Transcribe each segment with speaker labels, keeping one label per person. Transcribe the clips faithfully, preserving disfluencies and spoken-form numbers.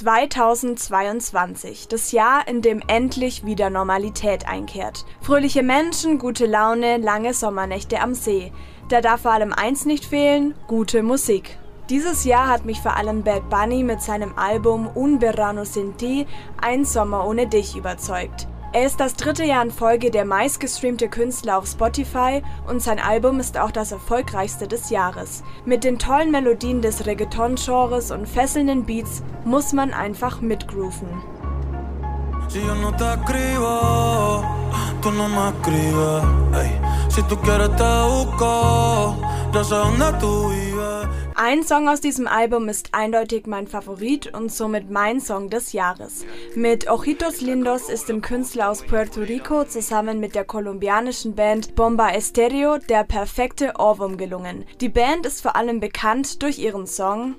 Speaker 1: zweitausendzweiundzwanzig, das Jahr, in dem endlich wieder Normalität einkehrt. Fröhliche Menschen, gute Laune, lange Sommernächte am See. Da darf vor allem eins nicht fehlen: gute Musik. Dieses Jahr hat mich vor allem Bad Bunny mit seinem Album Un Verano Sin Ti, Ein Sommer ohne dich, überzeugt. Er ist das dritte Jahr in Folge der meistgestreamte Künstler auf Spotify und sein Album ist auch das erfolgreichste des Jahres. Mit den tollen Melodien des Reggaeton-Genres und fesselnden Beats muss man einfach mitgrooven.
Speaker 2: Si yo no te escribo, tú no me escribes, ey. Si tú quieres te busco, yo sé dónde tú vives.
Speaker 1: Ein Song aus diesem Album ist eindeutig mein Favorit und somit mein Song des Jahres. Mit Ojitos Lindos ist dem Künstler aus Puerto Rico zusammen mit der kolumbianischen Band Bomba Estéreo der perfekte Ohrwurm gelungen. Die Band ist vor allem bekannt durch ihren Song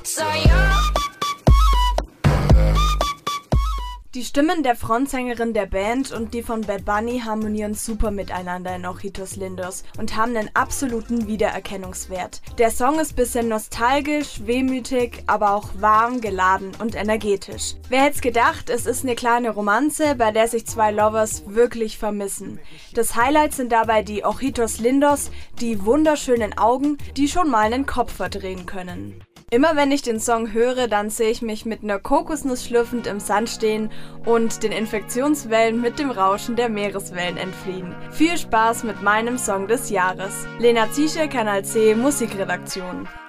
Speaker 1: Die Stimmen der Frontsängerin der Band und die von Bad Bunny harmonieren super miteinander in Ojitos Lindos und haben einen absoluten Wiedererkennungswert. Der Song ist bisschen nostalgisch, wehmütig, aber auch warm, geladen und energetisch. Wer hätte gedacht, es ist eine kleine Romanze, bei der sich zwei Lovers wirklich vermissen. Das Highlight sind dabei die Ojitos Lindos, die wunderschönen Augen, die schon mal einen Kopf verdrehen können. Immer wenn ich den Song höre, dann sehe ich mich mit einer Kokosnuss schlürfend im Sand stehen und den Infektionswellen mit dem Rauschen der Meereswellen entfliehen. Viel Spaß mit meinem Song des Jahres. Lena Ziesche, Kanal C, Musikredaktion.